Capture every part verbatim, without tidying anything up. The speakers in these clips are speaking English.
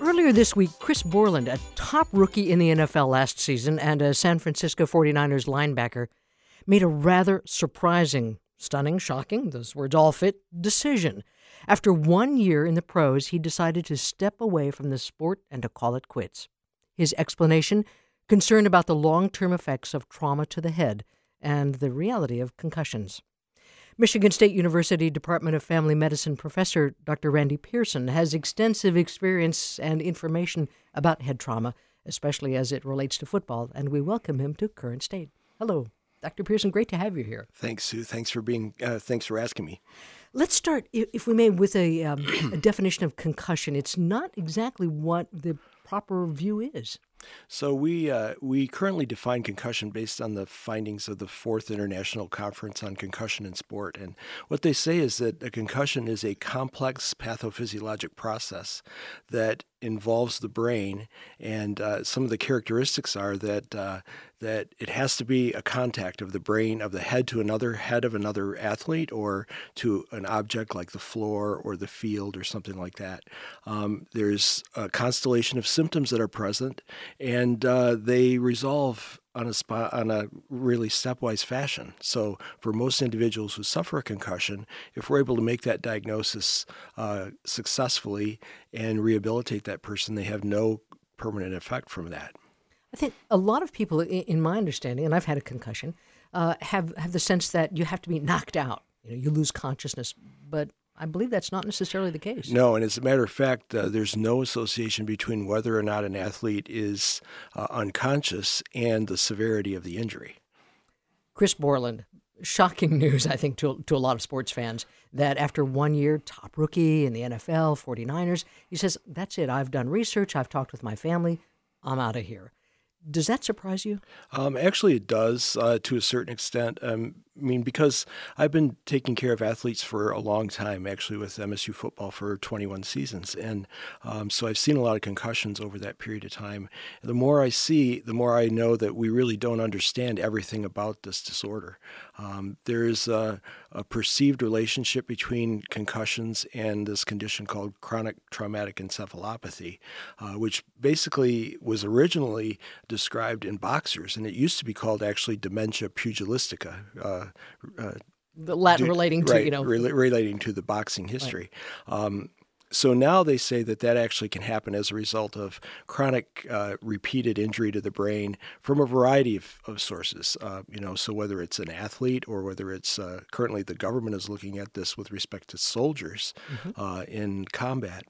Earlier this week, Chris Borland, a top rookie in the N F L last season and a San Francisco forty-niners linebacker, made a rather surprising, stunning, shocking, those words all fit, decision. After one year in the pros, he decided to step away from the sport and to call it quits. His explanation? Concern about the long-term effects of trauma to the head and the reality of concussions. Michigan State University Department of Family Medicine professor Doctor Randy Pearson has extensive experience and information about head trauma, especially as it relates to football, and we welcome him to Current State. Hello, Doctor Pearson. Great to have you here. Thanks, Sue. Thanks for being. Uh, thanks for asking me. Let's start, if we may, with a, um, a definition of concussion. It's not exactly what the proper view is. So we uh, we currently define concussion based on the findings of the Fourth International Conference on Concussion in Sport. And what they say is that a concussion is a complex pathophysiologic process that involves the brain, and uh, some of the characteristics are that uh, that it has to be a contact of the brain of the head to another head of another athlete, or to an object like the floor or the field or something like that. Um, there's a constellation of symptoms that are present, and uh, they resolve on a spot, on a really stepwise fashion. So for most individuals who suffer a concussion, if we're able to make that diagnosis uh, successfully and rehabilitate that person, they have no permanent effect from that. I think a lot of people, in my understanding, and I've had a concussion, uh, have, have the sense that you have to be knocked out. You know, you lose consciousness, but I believe that's not necessarily the case. No, and as a matter of fact, uh, there's no association between whether or not an athlete is uh, unconscious and the severity of the injury. Chris Borland, shocking news, I think, to, to a lot of sports fans, that after one year, top rookie in the N F L, forty-niners, he says, that's it, I've done research, I've talked with my family, I'm out of here. Does that surprise you? Um, actually, it does uh, to a certain extent. Um, I mean, because I've been taking care of athletes for a long time, actually with M S U football for twenty-one seasons. And um, so I've seen a lot of concussions over that period of time. The more I see, the more I know that we really don't understand everything about this disorder. Um, there's a, a perceived relationship between concussions and this condition called chronic traumatic encephalopathy, uh, which basically was originally described in boxers, and it used to be called actually dementia pugilistica. Uh, uh, the Latin do, relating to, right, you know. Re- relating to the boxing history. Right. Um, so now they say that that actually can happen as a result of chronic uh, repeated injury to the brain from a variety of, of sources. Uh, you know, so whether it's an athlete or whether it's uh, currently the government is looking at this with respect to soldiers mm-hmm. uh, in combat.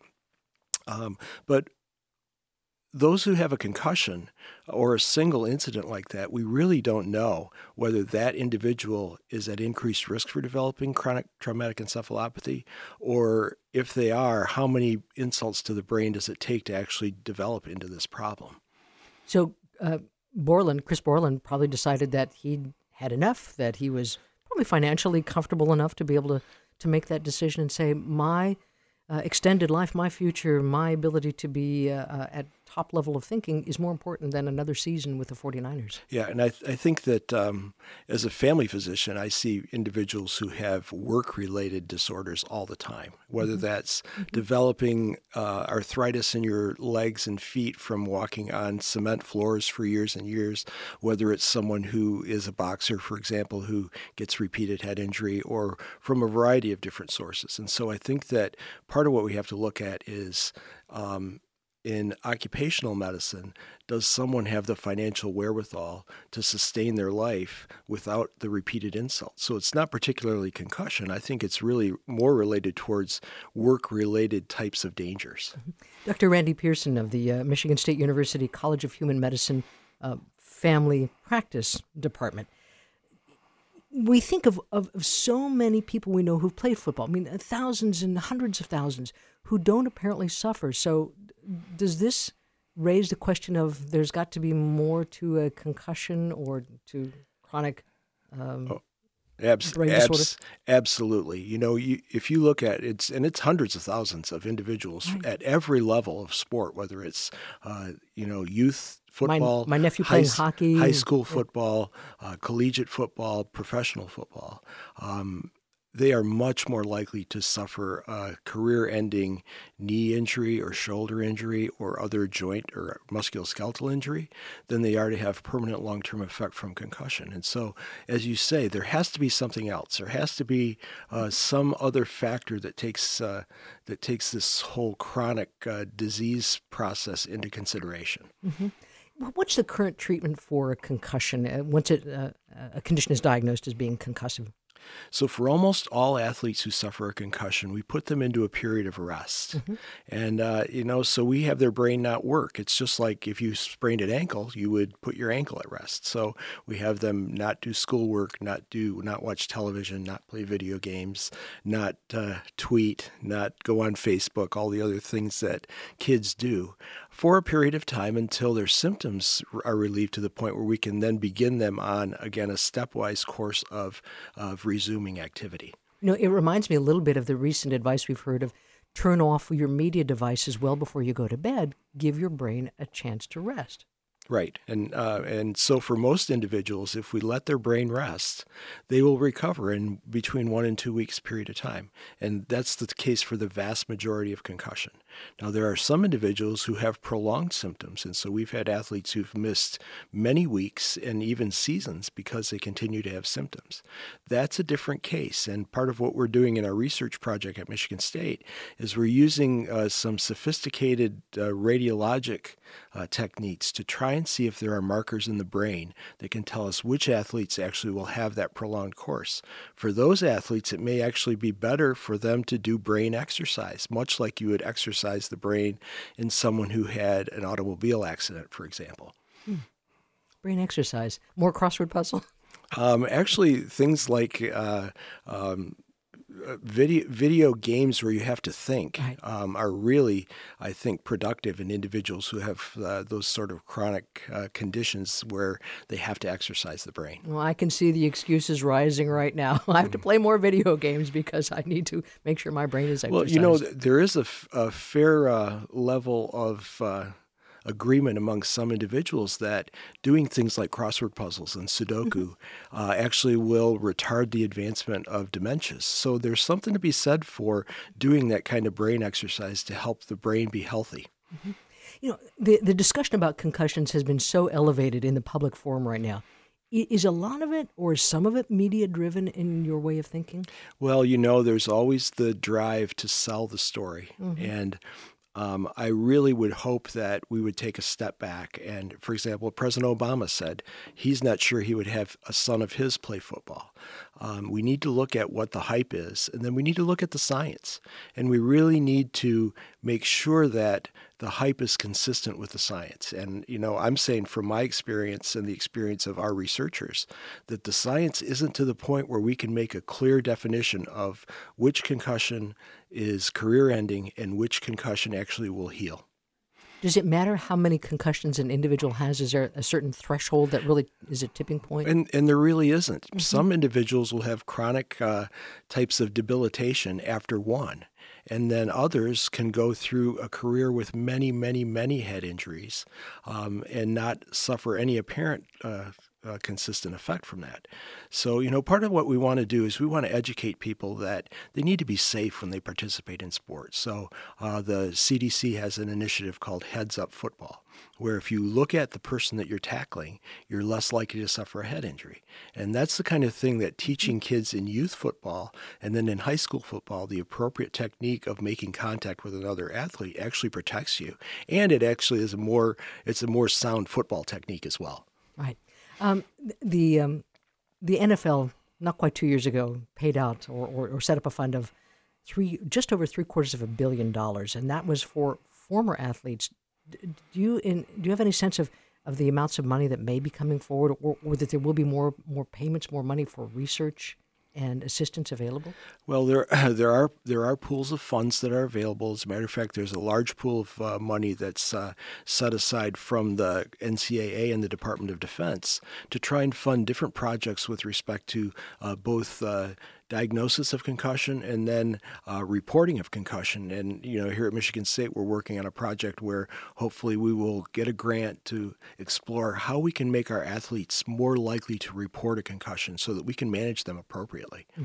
Um, but those who have a concussion or a single incident like that, we really don't know whether that individual is at increased risk for developing chronic traumatic encephalopathy, or if they are, how many insults to the brain does it take to actually develop into this problem? So uh, Borland, Chris Borland probably decided that he'd had enough, that he was probably financially comfortable enough to be able to, to make that decision and say, my Uh, extended life, my future, my ability to be uh, uh, at top level of thinking is more important than another season with the forty-niners. Yeah, and I, th- I think that um, as a family physician, I see individuals who have work-related disorders all the time, whether mm-hmm. that's mm-hmm. developing uh, arthritis in your legs and feet from walking on cement floors for years and years, whether it's someone who is a boxer, for example, who gets repeated head injury, or from a variety of different sources. And so I think that part of what we have to look at is um, in occupational medicine, does someone have the financial wherewithal to sustain their life without the repeated insults? So it's not particularly concussion. I think it's really more related towards work-related types of dangers. Mm-hmm. Doctor Randy Pearson of the uh, Michigan State University College of Human Medicine uh, Family Practice Department. We think of, of, of so many people we know who've played football. I mean, thousands and hundreds of thousands who don't apparently suffer. So does this raise the question of there's got to be more to a concussion or to chronic um, oh, abs- brain abs- disorder? Absolutely. You know, you, if you look at it, and it's hundreds of thousands of individuals right. at every level of sport, whether it's, uh, you know, youth football, my, my nephew playing high, hockey, high school football, uh, collegiate football, professional football. Um, they are much more likely to suffer a career-ending knee injury or shoulder injury or other joint or musculoskeletal injury than they are to have permanent long-term effect from concussion. And so, as you say, there has to be something else. There has to be uh, some other factor that takes uh, that takes this whole chronic uh, disease process into consideration. Mm-hmm. What's the current treatment for a concussion uh, once it, uh, a condition is diagnosed as being concussive? So for almost all athletes who suffer a concussion, we put them into a period of rest. Mm-hmm. And, uh, you know, so we have their brain not work. It's just like if you sprained an ankle, you would put your ankle at rest. So we have them not do schoolwork, not do, not watch television, not play video games, not uh, tweet, not go on Facebook, all the other things that kids do for a period of time until their symptoms are relieved to the point where we can then begin them on, again, a stepwise course of, of resuming activity. You know, it reminds me a little bit of the recent advice we've heard of turn off your media devices well before you go to bed. Give your brain a chance to rest. Right. And uh, and so for most individuals, if we let their brain rest, they will recover in between one and two weeks period of time. And that's the case for the vast majority of concussion. Now, there are some individuals who have prolonged symptoms. And so we've had athletes who've missed many weeks and even seasons because they continue to have symptoms. That's a different case. And part of what we're doing in our research project at Michigan State is we're using uh, some sophisticated uh, radiologic uh, techniques to try and see if there are markers in the brain that can tell us which athletes actually will have that prolonged course. For those athletes, it may actually be better for them to do brain exercise, much like you would exercise the brain in someone who had an automobile accident, for example. Hmm. Brain exercise. More crossword puzzle? Um, actually, things like uh, um, video video games where you have to think right. um, are really, I think, productive in individuals who have uh, those sort of chronic uh, conditions where they have to exercise the brain. Well, I can see the excuses rising right now. I have to play more video games because I need to make sure my brain is exercised. Well, you know, there is a, f- a fair uh, level of uh, agreement among some individuals that doing things like crossword puzzles and Sudoku mm-hmm. uh, actually will retard the advancement of dementias. So there's something to be said for doing that kind of brain exercise to help the brain be healthy. Mm-hmm. You know, the, the discussion about concussions has been so elevated in the public forum right now. Is a lot of it or is some of it media-driven in your way of thinking? Well, you know, there's always the drive to sell the story. Mm-hmm. And Um, I really would hope that we would take a step back. And, for example, President Obama said he's not sure he would have a son of his play football. Um, we need to look at what the hype is, and then we need to look at the science. And we really need to make sure that the hype is consistent with the science. And, you know, I'm saying from my experience and the experience of our researchers that the science isn't to the point where we can make a clear definition of which concussion is career-ending and which concussion actually will heal. Does it matter how many concussions an individual has? Is there a certain threshold that really is a tipping point? And and there really isn't. Mm-hmm. Some individuals will have chronic uh, types of debilitation after one. And then others can go through a career with many, many, many head injuries um, and not suffer any apparent uh, uh, consistent effect from that. So, you know, part of what we want to do is we want to educate people that they need to be safe when they participate in sports. So uh, the C D C has an initiative called Heads Up Football, where if you look at the person that you're tackling, you're less likely to suffer a head injury. And that's the kind of thing that teaching kids in youth football and then in high school football, the appropriate technique of making contact with another athlete actually protects you. And it actually is a more, it's a more sound football technique as well. Right. Um, the um, the N F L, not quite two years ago, paid out or, or, or set up a fund of three, just over three quarters of a billion dollars, and that was for former athletes. Do you in, do you have any sense of, of the amounts of money that may be coming forward, or, or that there will be more more payments, more money for research and assistance available? Well, there there are there are pools of funds that are available. As a matter of fact, there's a large pool of uh, money that's uh, set aside from the N C double A and the Department of Defense to try and fund different projects with respect to uh, both uh, diagnosis of concussion and then uh, reporting of concussion. And, you know, here at Michigan State, we're working on a project where hopefully we will get a grant to explore how we can make our athletes more likely to report a concussion so that we can manage them appropriately. Mm-hmm.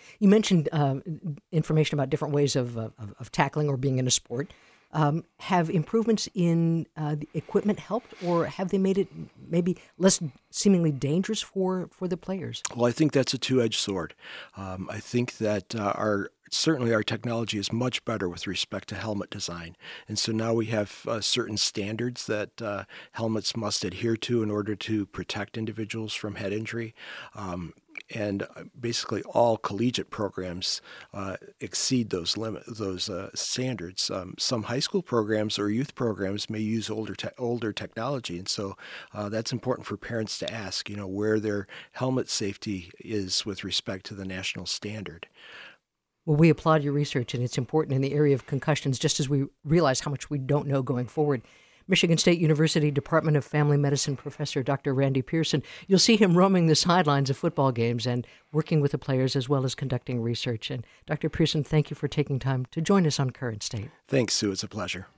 You mentioned uh, information about different ways of, uh, of of tackling or being in a sport. Um, have improvements in uh, the equipment helped, or have they made it maybe less seemingly dangerous for, for the players? Well, I think that's a two-edged sword. Um, I think that uh, our certainly our technology is much better with respect to helmet design. And so now we have uh, certain standards that uh, helmets must adhere to in order to protect individuals from head injury. Um, and basically all collegiate programs uh, exceed those limit those uh, standards. Um, some high school programs or youth programs may use older te- older technology, and so uh, that's important for parents to ask, you know, where their helmet safety is with respect to the national standard. Well, we applaud your research, and it's important in the area of concussions, just as we realize how much we don't know going forward. Michigan State University Department of Family Medicine professor Doctor Randy Pearson. You'll see him roaming the sidelines of football games and working with the players as well as conducting research. And Doctor Pearson, thank you for taking time to join us on Current State. Thanks, Sue. It's a pleasure.